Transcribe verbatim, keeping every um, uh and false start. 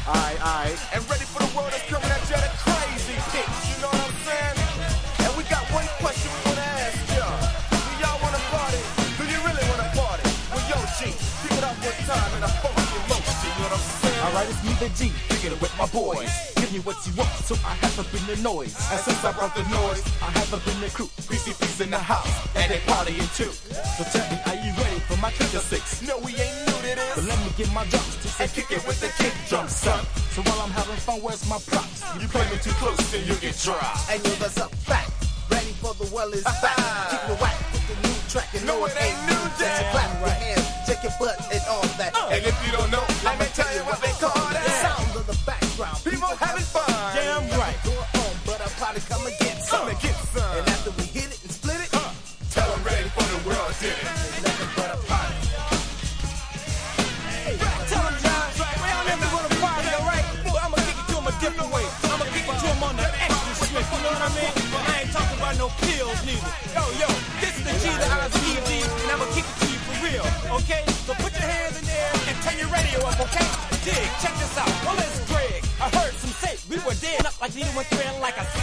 Aye, aye. And ready for the world that's coming at you at a crazy pitch, you know what I'm saying? And we got one question we wanna ask y'all. Do y'all wanna party? Do you really wanna party? Well, yo, G, pick it up one time in a funky motion, you know what I'm saying? Alright, it's me, the G, kicking it with my boys. Give me what you want, so I haven't been the noise. And since I brought the noise, I haven't been the crew. P C P's in the house, and they partying too. So tell me, are you ready for my kicker six? No, we ain't new to this. But let me get my drums to And kick it with the kick drum, son. So while I'm having fun, where's my props? You play me too close, then you get dropped. And yo, that's a fact. Ready for the well is back. Kick the whack with the new track. And No, it ain't new, Just damn clap your right. hands, shake your butt, and all that. And if you don't know, let me tell you what they call that. Sound of the background. People having fun. Damn right. Go home, but I'll probably come and get some. Come and get some. And after we hit it and split it, Huh. Tell them ready for the world, did it. nothing but a party. Tell them, John, we don't never go to party, alright? But I'ma kick it to him a different way. I'ma kick it to him on the extra strip, you know what I mean? I ain't talking about no pills neither. Yo, yo, this is the G, the I, the E, G, and I'ma kick it to you for real, okay? So put your hands in there and turn your radio up, okay? Dig, check this out. Well, it's Greg. I heard some say we were dead up like needle went thread like a